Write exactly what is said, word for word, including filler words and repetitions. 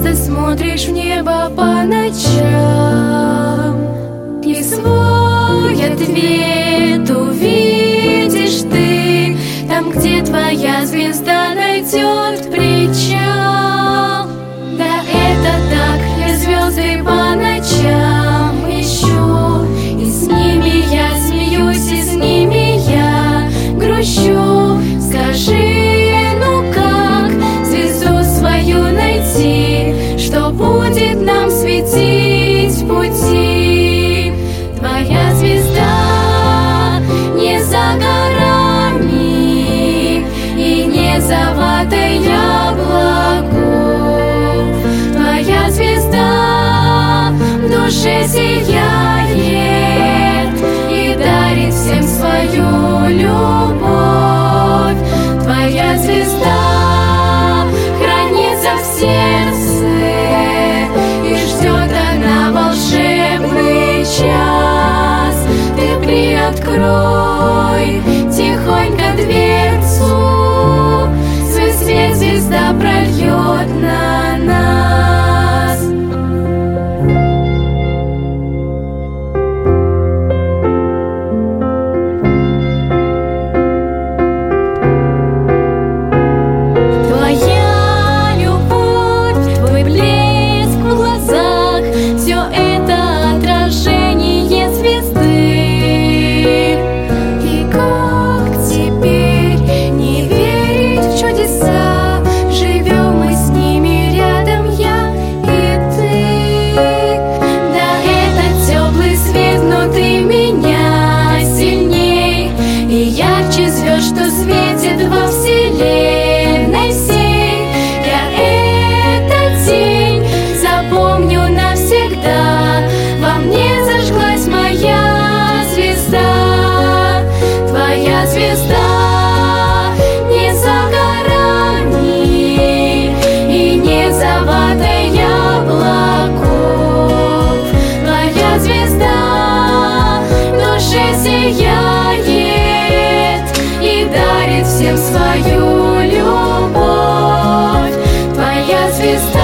часто смотришь в небо по ночам, и свой ответ увидишь ты там, где твоя звезда найдет причал. Да, это так, я звезды по ночам ищу, и с ними я смеюсь, и с ними я грущу. Скажи, ну как звезду свою найти, что будет нам светить в пути? Твоя звезда не за горами и не за ватой яблоку. Твоя звезда в душе сияет и дарит всем свою любовь. Твоя звезда хранится в сердце, и ждет она волшебный час. Ты приоткрой тихонько дверцу, свой свет звезда прольет на нас. Твоя любовь, твой блеск в глазах, все это отражение звезды. И как теперь не верить в чудеса? Живем мы с ними рядом, я и ты. Да, этот теплый свет внутри меня сильней и ярче звезд, что светит во вселенной всей. Я этот день запомню навсегда, во мне зажглась моя звезда. Твоя звезда не за горами и не за ватой яблоков. Твоя звезда в душе сияет и дарит всем свою любовь. Твоя звезда